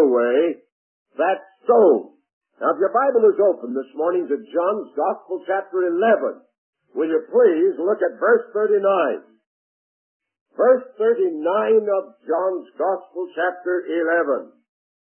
away that stone. Now, if your Bible is open this morning to John's Gospel, chapter 11, will you please look at verse 39. Verse 39 of John's Gospel, chapter 11.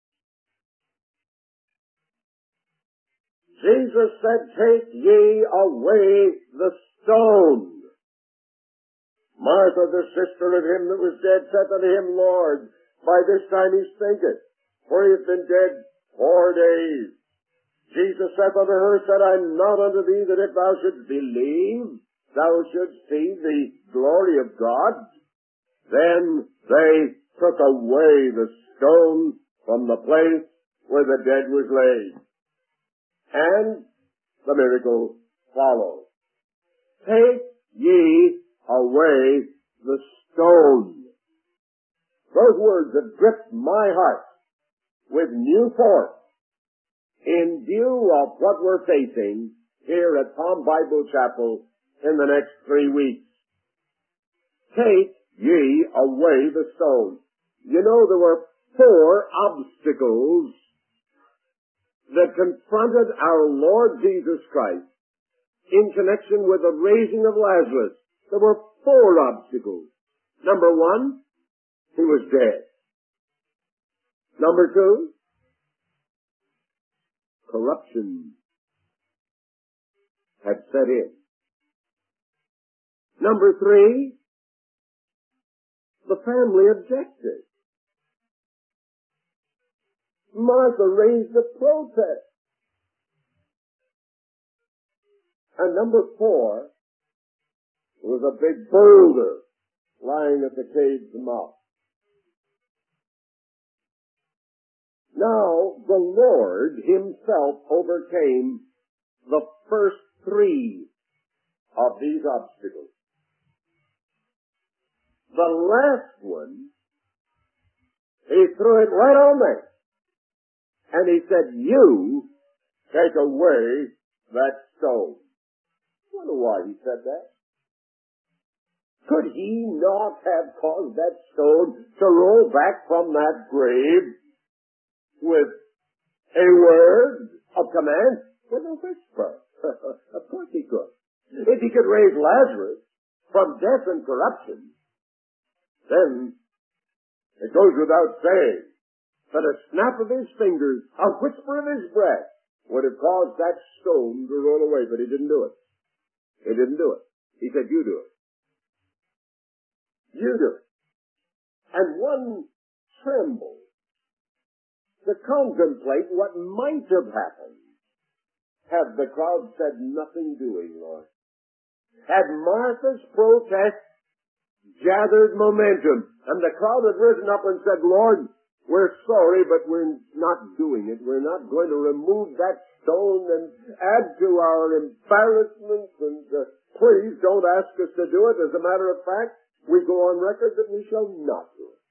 Jesus said, "Take ye away the stone." Martha, the sister of him that was dead, said unto him, "Lord, by this time he stinketh, for he hath been dead 4 days." Jesus saith unto her, "Said I not unto thee that if thou shouldst believe, thou shouldst see the glory of God?" Then they took away the stone from the place where the dead was laid. And the miracle followed. "Take ye away the stone." Those words have gripped my heart with new force in view of what we're facing here at Palm Bible Chapel in the next 3 weeks. Take ye away the stone. You know, there were 4 obstacles that confronted our Lord Jesus Christ in connection with the raising of Lazarus. There were 4 obstacles. Number 1, he was dead. Number 2, corruption had set in. Number 3, the family objected. Martha raised a protest. And number 4, there was a big boulder lying at the cave's mouth. Now, the Lord himself overcame the first 3 of these obstacles. The last one, he threw it right on there. And he said, "You take away that stone." I wonder why he said that. Could he not have caused that stone to roll back from that grave with a word of command? With a whisper. Of course he could. If he could raise Lazarus from death and corruption, then it goes without saying that a snap of his fingers, a whisper of his breath, would have caused that stone to roll away, but he didn't do it. He didn't do it. He said, "You do it. You do it." And one trembled to contemplate what might have happened had the crowd said, "Nothing doing, Lord." Had Martha's protest gathered momentum, and the crowd had risen up and said, "Lord, we're sorry, but we're not doing it. We're not going to remove that stone and add to our embarrassment, and please don't ask us to do it. As a matter of fact, we go on record that we shall not do it."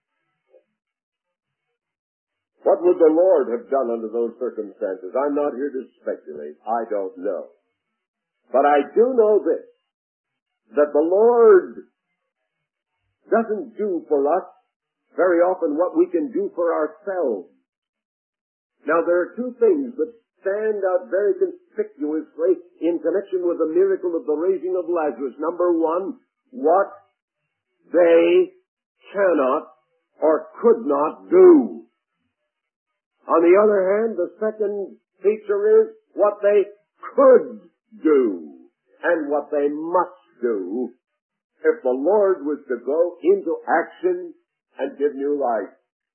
What would the Lord have done under those circumstances? I'm not here to speculate. I don't know. But I do know this, that the Lord doesn't do for us very often what we can do for ourselves. Now, there are 2 things that stand out very conspicuously in connection with the miracle of the raising of Lazarus. Number 1, what they cannot or could not do. On the other hand, the second feature is what they could do and what they must do if the Lord was to go into action and give new life.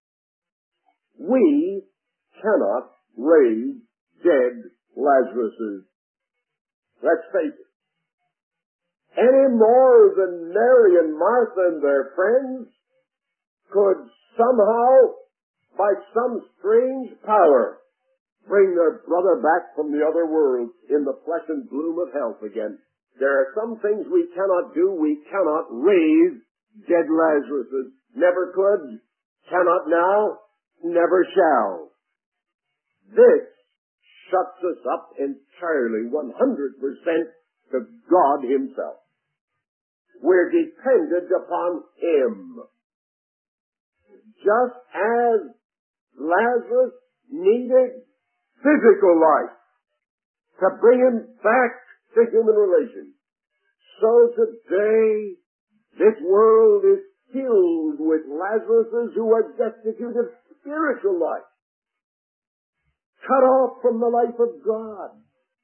We cannot raise dead Lazaruses. Let's face it. Any more than Mary and Martha and their friends could somehow, by some strange power, bring their brother back from the other world in the flesh and bloom of health again. There are some things we cannot do. We cannot raise dead Lazaruses. Never could, cannot now, never shall. This shuts us up entirely, 100% to God himself. We're dependent upon him. Just as Lazarus needed physical life to bring him back to human relations. So today, this world is filled with Lazaruses who are destitute of spiritual life, cut off from the life of God,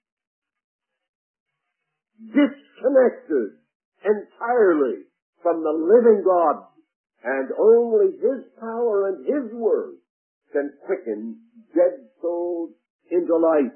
disconnected entirely from the living God, and only His power and His word can quicken dead souls into life.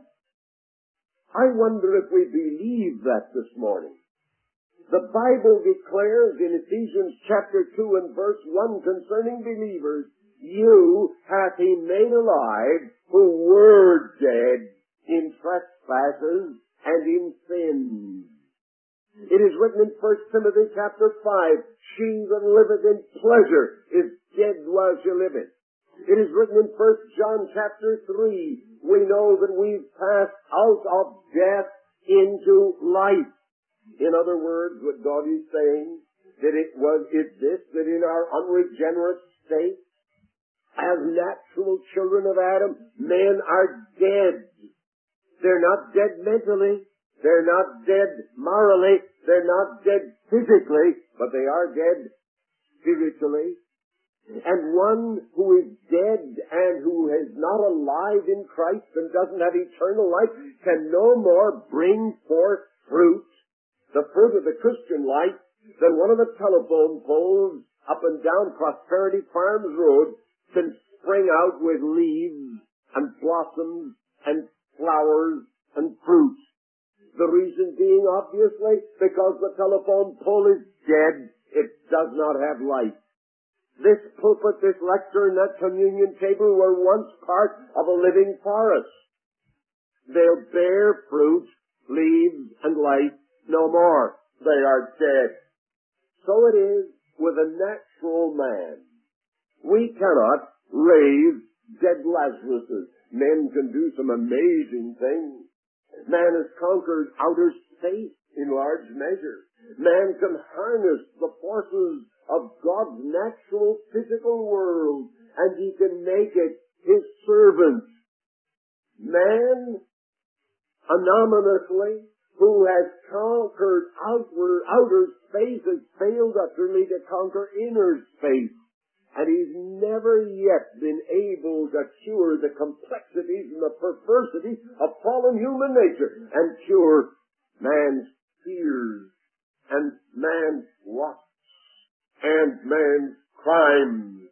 I wonder if we believe that this morning. The Bible declares in Ephesians chapter 2 and verse 1 concerning believers, you hath He made alive who were dead in trespasses and in sins. It is written in 1 Timothy chapter 5, she that liveth in pleasure is dead while she liveth. It is written in 1 John chapter 3, we know that we've passed out of death into life. In other words, what God is saying, that is this, that in our unregenerate state, as natural children of Adam, men are dead. They're not dead mentally, they're not dead morally, they're not dead physically, but they are dead spiritually. And one who is dead and who is not alive in Christ and doesn't have eternal life can no more bring forth fruit, the fruit of the Christian life, than one of the telephone poles up and down Prosperity Farms Road can spring out with leaves and blossoms and flowers and fruit. The reason being, obviously, because the telephone pole is dead. It does not have life. This pulpit, this lecture, and that communion table were once part of a living forest. They'll bear fruit, leaves, and life no more. They are dead. So it is with a natural man. We cannot raise dead Lazaruses. Men can do some amazing things. Man has conquered outer space in large measure. Man can harness the forces of God's natural physical world, and he can make it his servant. Man, anonymously, who has conquered outer space, has failed utterly to conquer inner space. And he's never yet been able to cure the complexities and the perversities of fallen human nature and cure man's fears and man's lusts and man's crimes.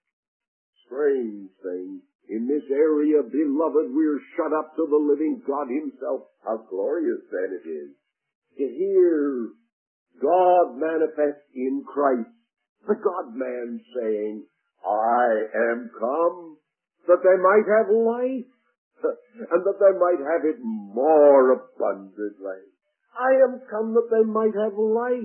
Strange thing. In this area, beloved, we're shut up to the living God Himself. How glorious then it is to hear God manifest in Christ, the God-man saying, I am come that they might have life, and that they might have it more abundantly. I am come that they might have life.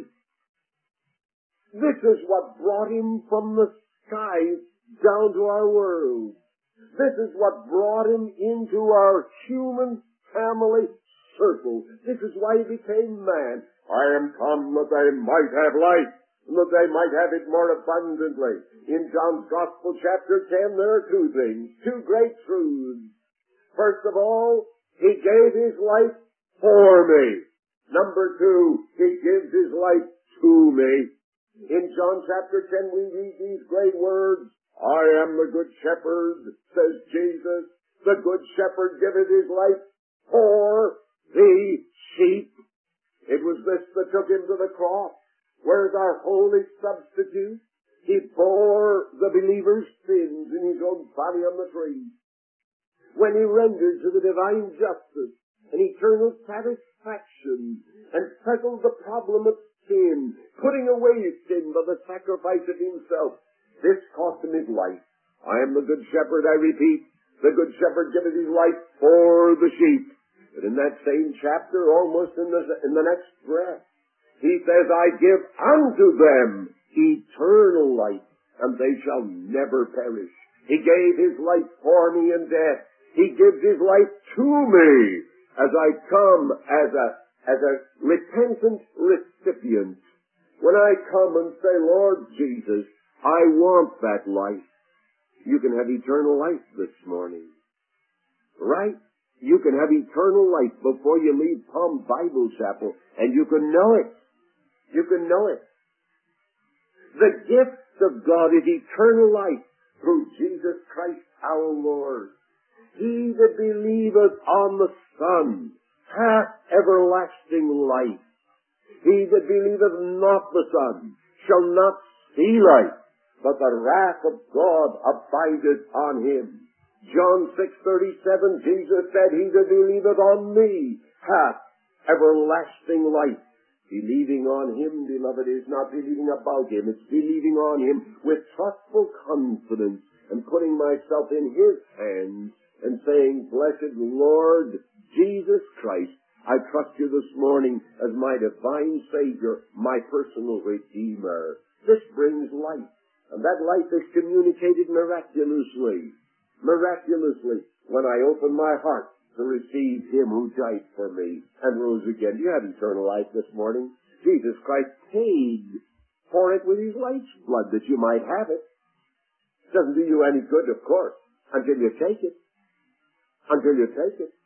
This is what brought Him from the skies down to our world. This is what brought Him into our human family circle. This is why He became man. I am come that they might have life, and that they might have it more abundantly. In John's Gospel, chapter 10, there are two things, two great truths. First of all, He gave His life for me. Number two, He gives His life to me. In John chapter 10, we read these great words, I am the good shepherd, says Jesus. The good shepherd giveth His life for the sheep. It was this that took Him to the cross. Where's our holy substitute? He bore the believer's sins in His own body on the tree. When He rendered to the divine justice an eternal satisfaction and settled the problem of sin, putting away sin by the sacrifice of Himself, this cost Him His life. I am the good shepherd, I repeat. The good shepherd giveth His life for the sheep. But in that same chapter, almost in the next breath, He says, I give unto them eternal life, and they shall never perish. He gave His life for me in death. He gives His life to me as I come as a repentant recipient. When I come and say, Lord Jesus, I want that life. You can have eternal life this morning. Right? You can have eternal life before you leave Palm Bible Chapel, and you can know it. You can know it. The gift of God is eternal life through Jesus Christ our Lord. He that believeth on the Son hath everlasting life. He that believeth not the Son shall not see life, but the wrath of God abideth on him. John 6:37, Jesus said, He that believeth on me hath everlasting life. Believing on Him, beloved, is not believing about Him. It's believing on Him with trustful confidence and putting myself in His hands and saying, Blessed Lord Jesus Christ, I trust You this morning as my divine Savior, my personal Redeemer. This brings life, and that life is communicated miraculously when I open my heart to receive Him who died for me and rose again. You have eternal life this morning. Jesus Christ paid for it with His life's blood that you might have it. It doesn't do you any good, of course, until you take it. Until you take it.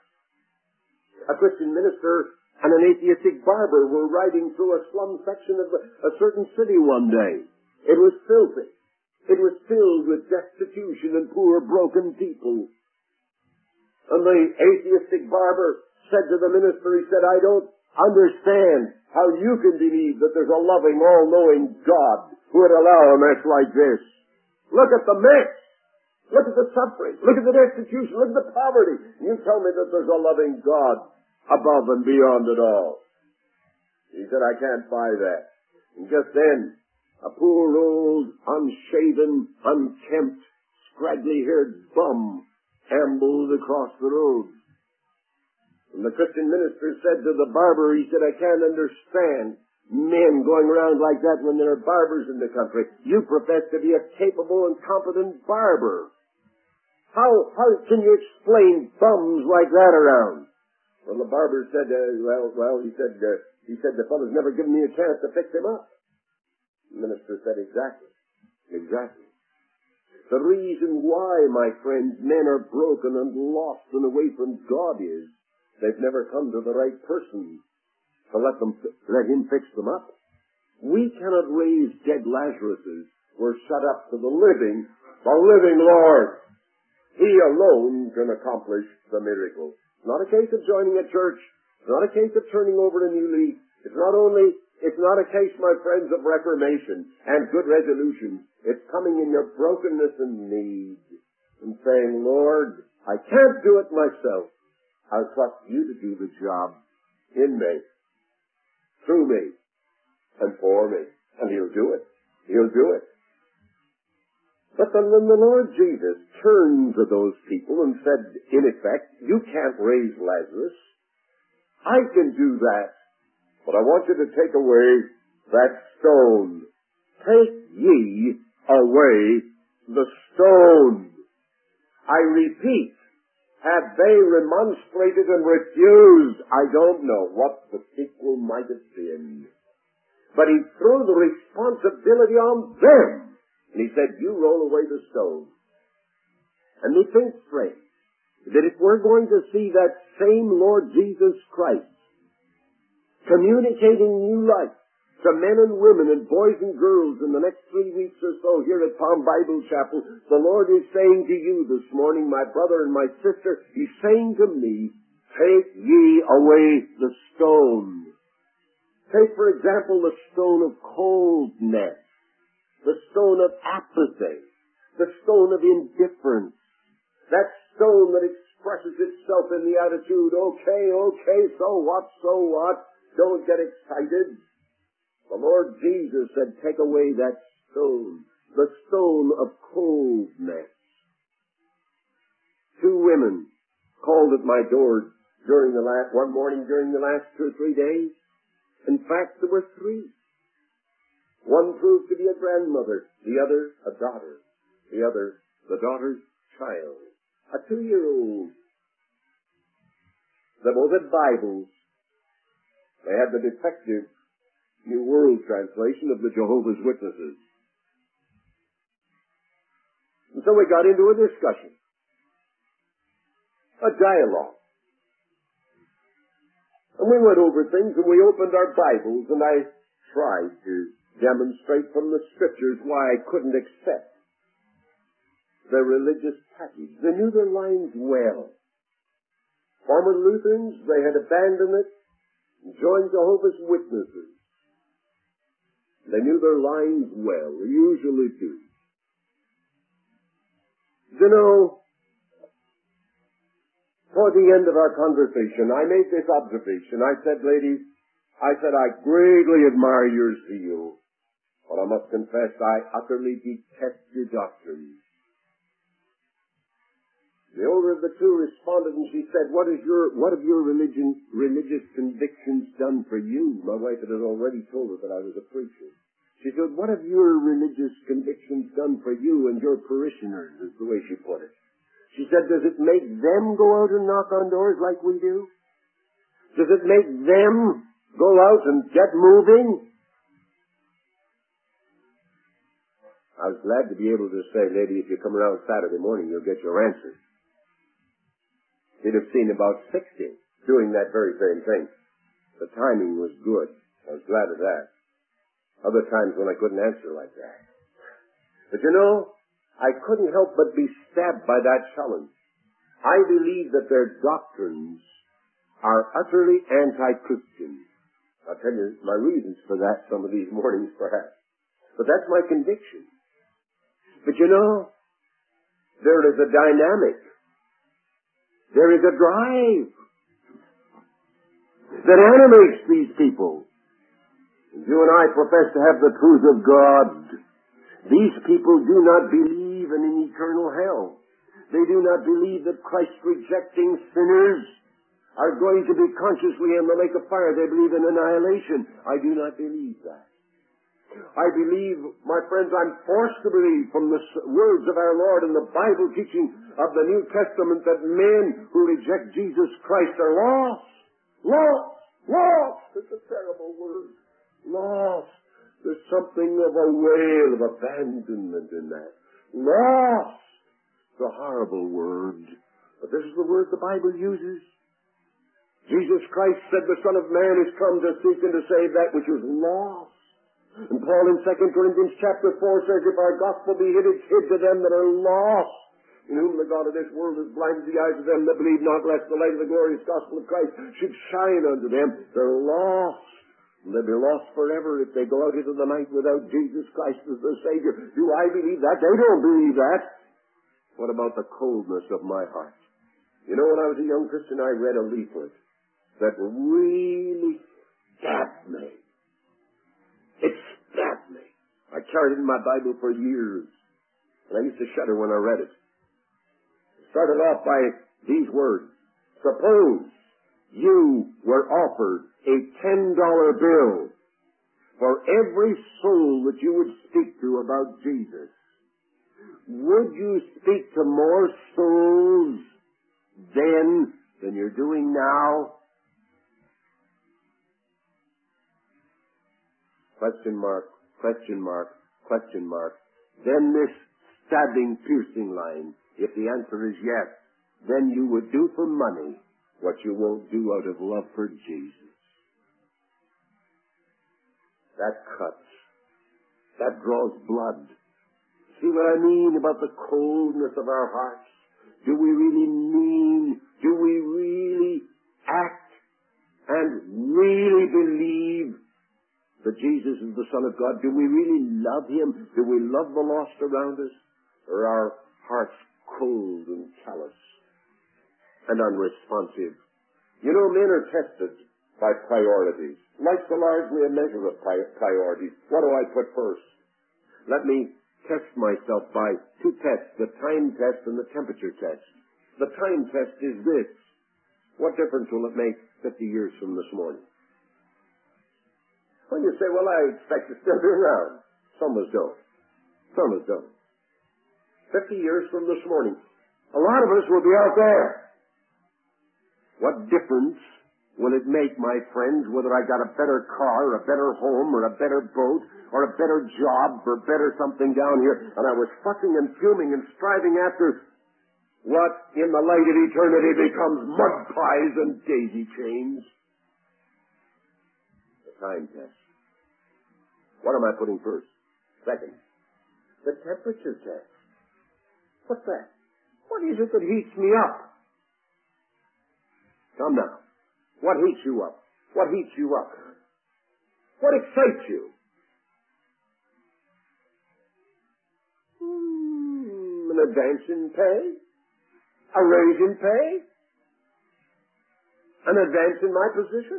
A Christian minister and an atheistic barber were riding through a slum section of a certain city one day. It was filthy. It was filled with destitution and poor, broken people. And the atheistic barber said to the minister, he said, I don't understand how you can believe that there's a loving, all-knowing God who would allow a mess like this. Look at the mess. Look at the suffering. Look at the destitution. Look at the poverty. You tell me that there's a loving God above and beyond it all. He said, I can't buy that. And just then, a poor old, unshaven, unkempt, scraggly-haired bum ambled across the road. And the Christian minister said to the barber, he said, I can't understand men going around like that when there are barbers in the country. You profess to be a capable and competent barber. How can you explain bums like that around? Well, the barber said, he said, the fellow's never given me a chance to fix him up. The minister said, exactly. The reason why, my friends, men are broken and lost and away from God is they've never come to the right person to let Him fix them up. We cannot raise dead Lazaruses. We're shut up to the living Lord. He alone can accomplish the miracle. It's not a case of joining a church. It's not a case of turning over a new leaf. It's not a case, my friends, of reformation and good resolutions. It's coming in your brokenness and need and saying, Lord, I can't do it myself. I'll trust You to do the job in me, through me, and for me. And He'll do it. He'll do it. But then the Lord Jesus turned to those people and said, in effect, you can't raise Lazarus. I can do that. But I want you to take away that stone. Take ye away the stone. I repeat, have they remonstrated and refused? I don't know what the sequel might have been. But He threw the responsibility on them. And He said, you roll away the stone. And we think straight that if we're going to see that same Lord Jesus Christ communicating new life to men and women and boys and girls in the next 3 weeks or so here at Palm Bible Chapel, the Lord is saying to you this morning, my brother and my sister, He's saying to me, take ye away the stone. Take, for example, the stone of coldness, the stone of apathy, the stone of indifference, that stone that expresses itself in the attitude, okay, so what? Don't get excited. The Lord Jesus said, take away that stone, the stone of coldness. 2 women called at my door one morning during the last 2 or 3 days. In fact, there were 3. One proved to be a grandmother, the other a daughter, the other the daughter's child, a 2-year-old. They both had Bibles. They had the defective New World Translation of the Jehovah's Witnesses. And so we got into a discussion, a dialogue. And we went over things, and we opened our Bibles, and I tried to demonstrate from the Scriptures why I couldn't accept their religious package. They knew their lines well. Former Lutherans, they had abandoned it and joined Jehovah's Witnesses. They knew their lines well. They usually do. You know, toward the end of our conversation, I made this observation. I said, ladies, I greatly admire your zeal, but I must confess I utterly detest your doctrines. The older of the two responded, and she said, what have your religious convictions done for you? My wife had already told her that I was a preacher. She said, what have your religious convictions done for you and your parishioners, is the way she put it. She said, does it make them go out and knock on doors like we do? Does it make them go out and get moving? I was glad to be able to say, lady, if you come around Saturday morning, you'll get your answer. He'd have seen about 60 doing that very same thing. The timing was good. I was glad of that. Other times when I couldn't answer like that. But you know, I couldn't help but be stabbed by that challenge. I believe that their doctrines are utterly anti-Christian. I'll tell you my reasons for that some of these mornings perhaps. But that's my conviction. But you know, there is a dynamic. There is a drive that animates these people. And you and I profess to have the truth of God. These people do not believe in an eternal hell. They do not believe that Christ-rejecting sinners are going to be consciously in the lake of fire. They believe in annihilation. I do not believe that. I believe, my friends, I'm forced to believe from the words of our Lord and the Bible teaching of the New Testament that men who reject Jesus Christ are lost. Lost! Lost! It's a terrible word. Lost. There's something of a wail of abandonment in that. Lost. It's a horrible word. But this is the word the Bible uses. Jesus Christ said the Son of Man is come to seek and to save that which is lost. And Paul in 2 Corinthians chapter 4 says, if our gospel be hid, it's hid to them that are lost, in whom the God of this world has blinded the eyes of them that believe not, lest the light of the glorious gospel of Christ should shine unto them. They're lost. And they'll be lost forever if they go out into the night without Jesus Christ as their Savior. Do I believe that? They don't believe that. What about the coldness of my heart? You know, when I was a young Christian, I read a leaflet that really stabbed me. It stabbed me. I carried it in my Bible for years. And I used to shudder when I read it. It started off by these words. Suppose you were offered a $10 bill for every soul that you would speak to about Jesus. Would you speak to more souls then than you're doing now? Question mark, question mark, question mark. Then this stabbing, piercing line. If the answer is yes, then you would do for money what you won't do out of love for Jesus. That cuts. That draws blood. See what I mean about the coldness of our hearts? Do we really act and really believe that Jesus is the Son of God? Do we really love Him? Do we love the lost around us? Or are our hearts cold and callous and unresponsive? You know, men are tested by priorities. Life's largely a measure of priorities. What do I put first? Let me test myself by two tests, the time test and the temperature test. The time test is this. What difference will it make 50 years from this morning? Well, you say, well, I expect to still be around. Some of us don't. Some of us don't. 50 years from this morning, a lot of us will be out there. What difference will it make, my friends, whether I got a better car, or a better home, or a better boat, or a better job, or better something down here, and I was fussing and fuming and striving after what in the light of eternity becomes mud pies and daisy chains? The time test. What am I putting first? Second, the temperature test. What's that? What is it that heats me up? Come now. What heats you up? What heats you up? What excites you? An advance in pay? A raise in pay? An advance in my position?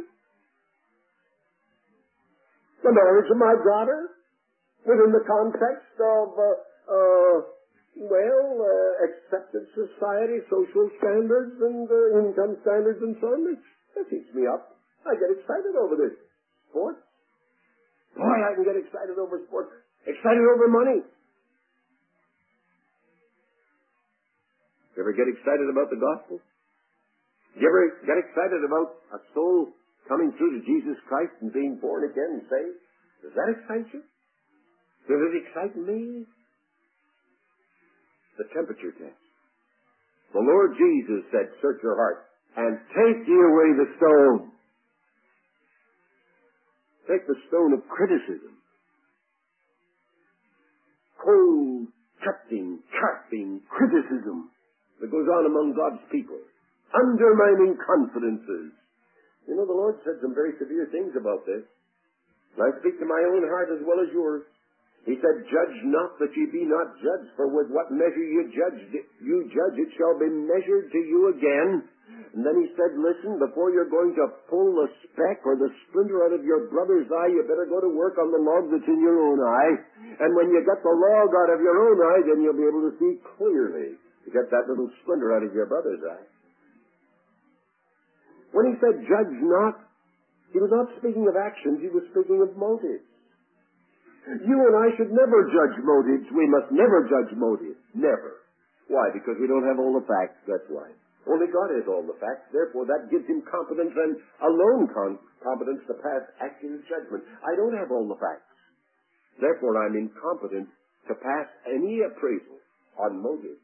The marriage of my daughter? Within the context of, accepted society, social standards, and income standards, and so on. That heats me up. I get excited over this. Sports? Boy, I can get excited over sports. Excited over money. You ever get excited about the gospel? You ever get excited about a soul coming through to Jesus Christ and being born again and saved? Does that excite you? Does it excite me? The temperature test. The Lord Jesus said, search your heart and take ye away the stone. Take the stone of criticism. Cold, cutting, carping criticism that goes on among God's people. Undermining confidences. You know, the Lord said some very severe things about this. And I speak to my own heart as well as yours. He said, judge not that ye be not judged, for with what measure you judge, it shall be measured to you again. And then he said, listen, before you're going to pull the speck or the splinter out of your brother's eye, you better go to work on the log that's in your own eye. And when you get the log out of your own eye, then you'll be able to see clearly to get that little splinter out of your brother's eye. When he said, judge not, he was not speaking of actions, he was speaking of motives. You and I should never judge motives. We must never judge motives. Never. Why? Because we don't have all the facts, that's why. Only God has all the facts. Therefore, that gives him competence and alone competence to pass accurate judgment. I don't have all the facts. Therefore, I'm incompetent to pass any appraisal on motives.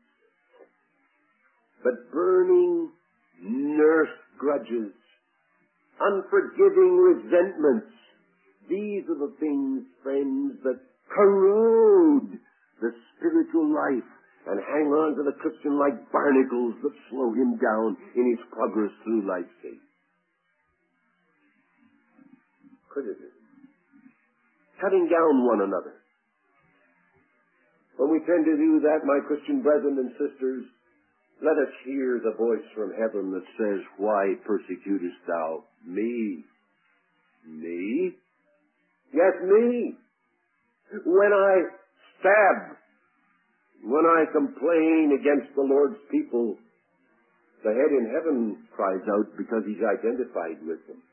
But burning, nursed grudges, unforgiving resentments, these are the things, friends, that corrode the spiritual life and hang on to the Christian like barnacles that slow him down in his progress through life's sea. Criticism. Cutting down one another. When we tend to do that, my Christian brethren and sisters, let us hear the voice from heaven that says, why persecutest thou me? Me? Yes, me. When I stab, when I complain against the Lord's people, the head in heaven cries out because he's identified with them.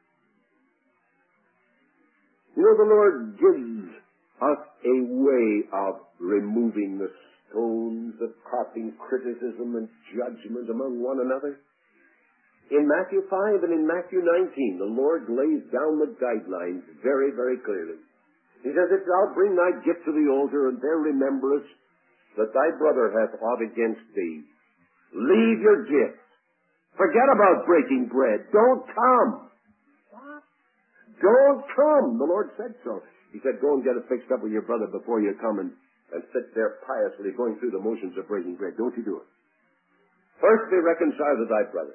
You know, the Lord gives us a way of removing the stones of carping criticism and judgment among one another. In Matthew 5 and in Matthew 19, the Lord lays down the guidelines very, very clearly. He says, if thou bring thy gift to the altar, and there rememberest that thy brother hath aught against thee, leave your gift. Forget about breaking bread. Don't come. What? Don't come. The Lord said so. He said, go and get it fixed up with your brother before you come and sit there piously going through the motions of breaking bread. Don't you do it. First be reconciled to thy brother.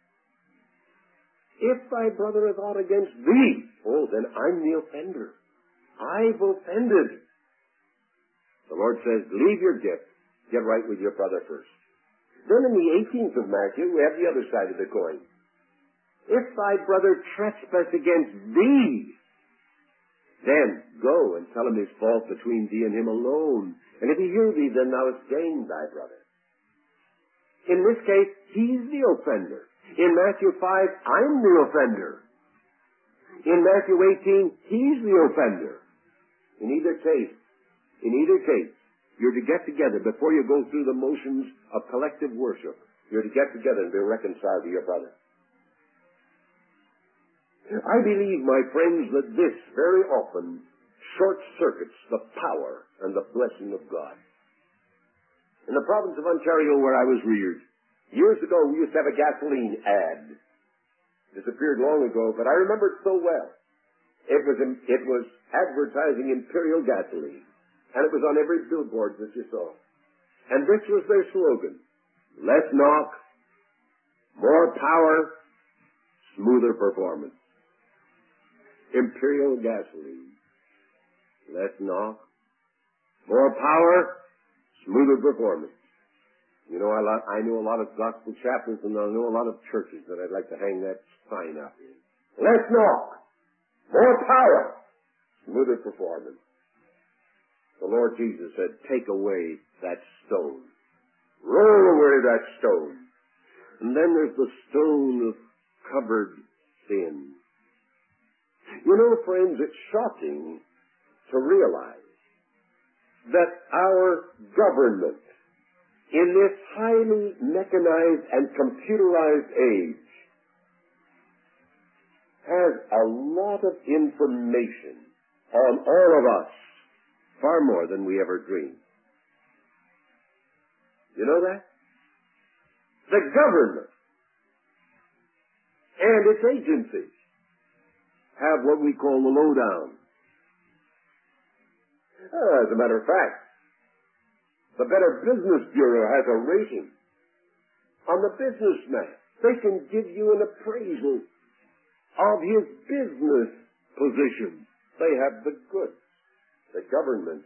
If thy brother hath aught against thee, oh, then I'm the offender. I've offended. The Lord says, leave your gift. Get right with your brother first. Then in the 18th of Matthew, we have the other side of the coin. If thy brother trespass against thee, then go and tell him his fault between thee and him alone. And if he hear thee, then thou hast gained thy brother. In this case, he's the offender. In Matthew 5, I'm the offender. In Matthew 18, he's the offender. In either case, you're to get together before you go through the motions of collective worship. You're to get together and be reconciled to your brother. I believe, my friends, that this very often short-circuits the power and the blessing of God. In the province of Ontario, where I was reared, years ago we used to have a gasoline ad. Disappeared long ago, but I remember it so well. It was advertising Imperial gasoline, and it was on every billboard that you saw. And this was their slogan: less knock, more power, smoother performance. Imperial gasoline. Less knock, more power, smoother performance. You know, I know a lot of gospel chapels, and I know a lot of churches that I'd like to hang that sign up in. Less knock, more power, smoother performance. The Lord Jesus said, take away that stone. Roll away that stone. And then there's the stone of covered sin. You know, friends, it's shocking to realize that our government, in this highly mechanized and computerized age, has a lot of information on all of us, far more than we ever dreamed. You know that? The government and its agencies have what we call the lowdown. As a matter of fact, the Better Business Bureau has a rating on the businessman. They can give you an appraisal of his business position. They have the goods. The government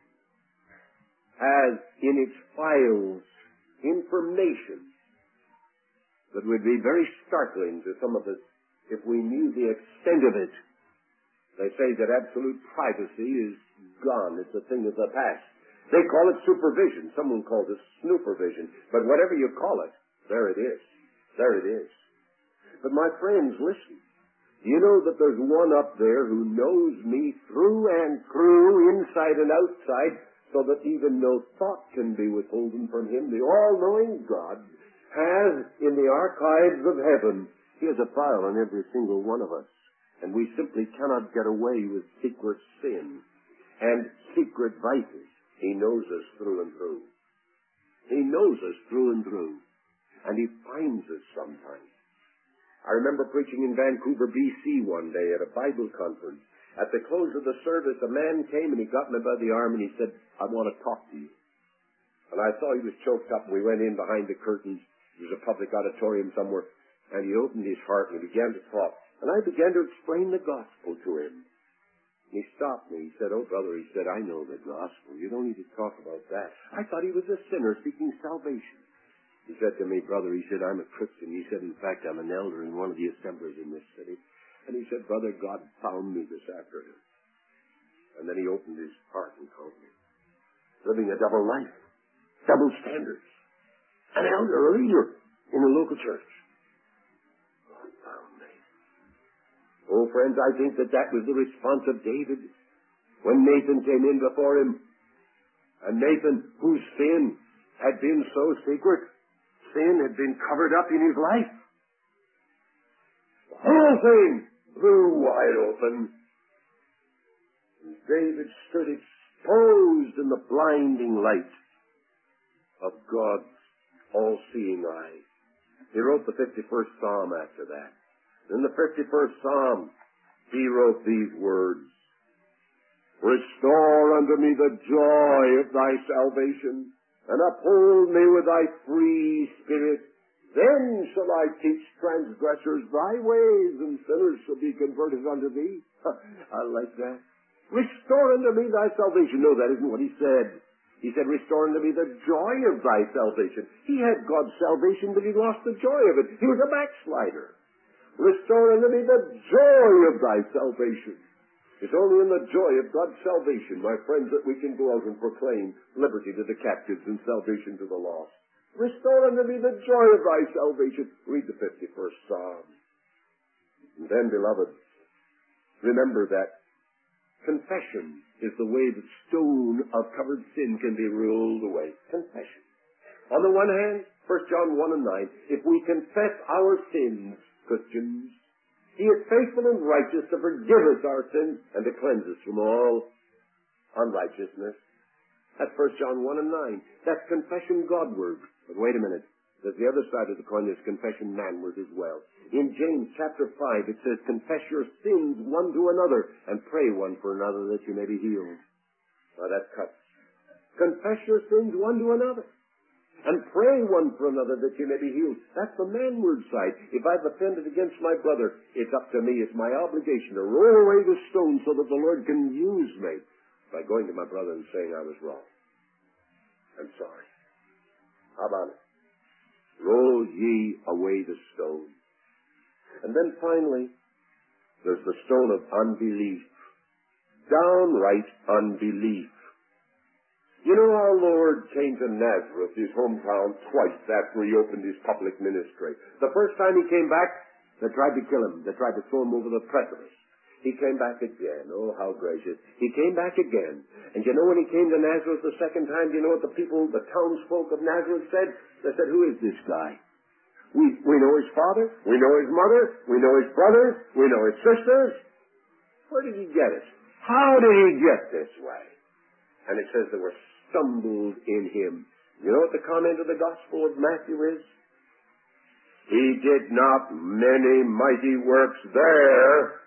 has in its files information that would be very startling to some of us if we knew the extent of it. They say that absolute privacy is gone. It's a thing of the past. They call it supervision. Someone calls it snoopervision. But whatever you call it, there it is. There it is. But my friends, listen. Do you know that there's one up there who knows me through and through, inside and outside, so that even no thought can be withholden from him? The all-knowing God has in the archives of heaven, he has a file on every single one of us. And we simply cannot get away with secret sin and secret vices. He knows us through and through. He knows us through and through. And he finds us sometimes. I remember preaching in Vancouver, BC one day at a Bible conference. At the close of the service, a man came and he got me by the arm and he said, I want to talk to you. And I saw he was choked up and we went in behind the curtains. There was a public auditorium somewhere. And he opened his heart and he began to talk. And I began to explain the gospel to him. And he stopped me. He said, oh, brother, he said, I know the gospel. You don't need to talk about that. I thought he was a sinner seeking salvation. He said to me, brother, he said, I'm a Christian. He said, in fact, I'm an elder in one of the assemblies in this city. And he said, brother, God found me this afternoon. And then he opened his heart and told me, living a double life, double standards, an elder, a leader in a local church. God found me. Oh, friends, I think that was the response of David when Nathan came in before him. And Nathan, whose sin had been so secret, sin had been covered up in his life. The whole thing blew wide open. And David stood exposed in the blinding light of God's all-seeing eye. He wrote the 51st Psalm after that. In the 51st Psalm, he wrote these words, restore unto me the joy of thy salvation, and uphold me with thy free spirit. Then shall I teach transgressors thy ways, and sinners shall be converted unto thee. I like that. Restore unto me thy salvation. No, that isn't what he said. He said, restore unto me the joy of thy salvation. He had God's salvation, but he lost the joy of it. He was a backslider. Restore unto me the joy of thy salvation. It's only in the joy of God's salvation, my friends, that we can go out and proclaim liberty to the captives and salvation to the lost. Restore unto me the joy of thy salvation. Read the 51st Psalm. And then, beloved, remember that confession is the way the stone of covered sin can be rolled away. Confession. On the one hand, 1 John 1 and 9, if we confess our sins, Christians, He is faithful and righteous to forgive us our sins and to cleanse us from all unrighteousness. That's 1 John 1 and 9. That's confession Godward. But wait a minute. There's the other side of the coin. There's confession manward as well. In James chapter 5, it says, confess your sins one to another and pray one for another that you may be healed. Now that cuts. Confess your sins one to another and pray one for another that you may be healed. That's the manward side. If I've offended against my brother, it's up to me. It's my obligation to roll away the stone so that the Lord can use me by going to my brother and saying I was wrong. I'm sorry. How about it? Roll ye away the stone. And then finally, there's the stone of unbelief. Downright unbelief. You know, our Lord came to Nazareth, his hometown, twice after he opened his public ministry. The first time he came back, they tried to kill him. They tried to throw him over the precipice. He came back again. Oh, how gracious. He came back again. And you know when he came to Nazareth the second time, you know what the people, the townsfolk of Nazareth said? They said, who is this guy? We know his father. We know his mother. We know his brothers. We know his sisters. Where did he get it? How did he get this way? And it says they were stumbled in him. You know what the comment of the Gospel of Matthew is? He did not many mighty works there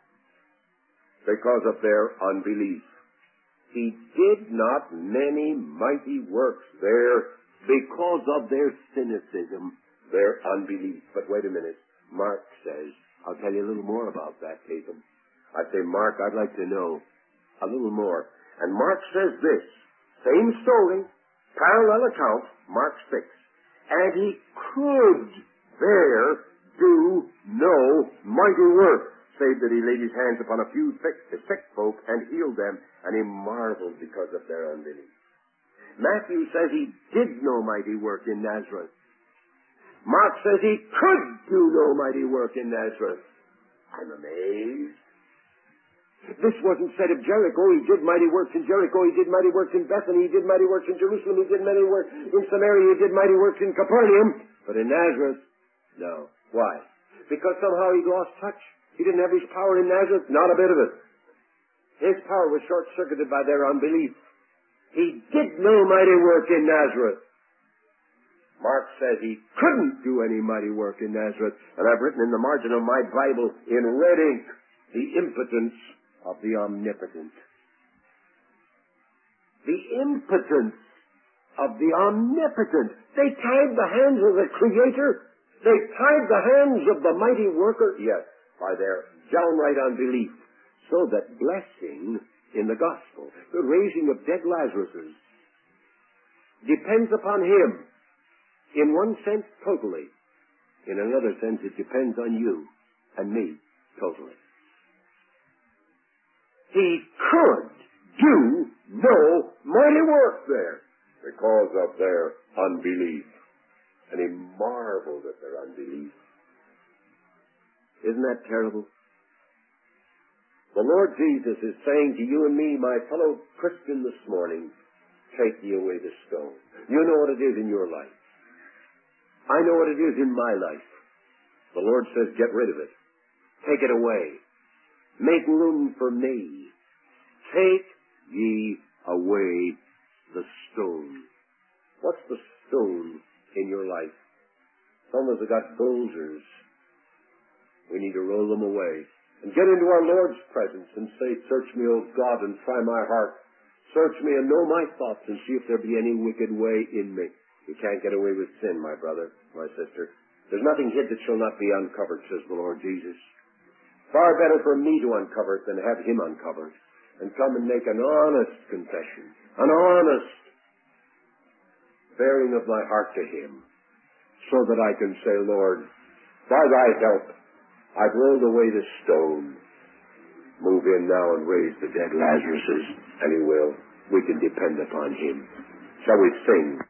because of their unbelief. He did not many mighty works there because of their cynicism, their unbelief. But wait a minute. Mark says, I'll tell you a little more about that, Tatham. I say, Mark, I'd like to know a little more. And Mark says this, same story, parallel account, Mark 6. And he could there do no mighty work, save that he laid his hands upon a few sick folk and healed them, and he marveled because of their unbelief. Matthew says he did no mighty work in Nazareth. Mark says he could do no mighty work in Nazareth. I'm amazed. This wasn't said of Jericho. He did mighty works in Jericho. He did mighty works in Bethany. He did mighty works in Jerusalem. He did mighty works in Samaria. He did mighty works in Capernaum. But in Nazareth, no. Why? Because somehow he lost touch. He didn't have his power in Nazareth. Not a bit of it. His power was short-circuited by their unbelief. He did no mighty work in Nazareth. Mark says he couldn't do any mighty work in Nazareth. And I've written in the margin of my Bible in red ink, the impotence of the omnipotent. The impotence of the omnipotent. They tied the hands of the Creator. They tied the hands of the mighty worker, yes, by their downright unbelief, so that blessing in the gospel, the raising of dead Lazarus, depends upon him. In one sense, totally. In another sense, it depends on you and me, totally. He could do no mighty work there because of their unbelief. And he marveled at their unbelief. Isn't that terrible? The Lord Jesus is saying to you and me, my fellow Christian, this morning, take ye away the stone. You know what it is in your life. I know what it is in my life. The Lord says, get rid of it. Take it away. Make room for me. Take ye away the stone. What's the stone in your life? Some of us have got boulders. We need to roll them away. And get into our Lord's presence and say, search me, O God, and try my heart. Search me and know my thoughts and see if there be any wicked way in me. You can't get away with sin, my brother, my sister. There's nothing hid that shall not be uncovered, says the Lord Jesus. Far better for me to uncover it than have him uncovered. And come and make an honest confession, an honest bearing of my heart to him, so that I can say, Lord, by thy help, I've rolled away the stone. Move in now and raise the dead Lazarus, and he will. We can depend upon him. Shall we sing?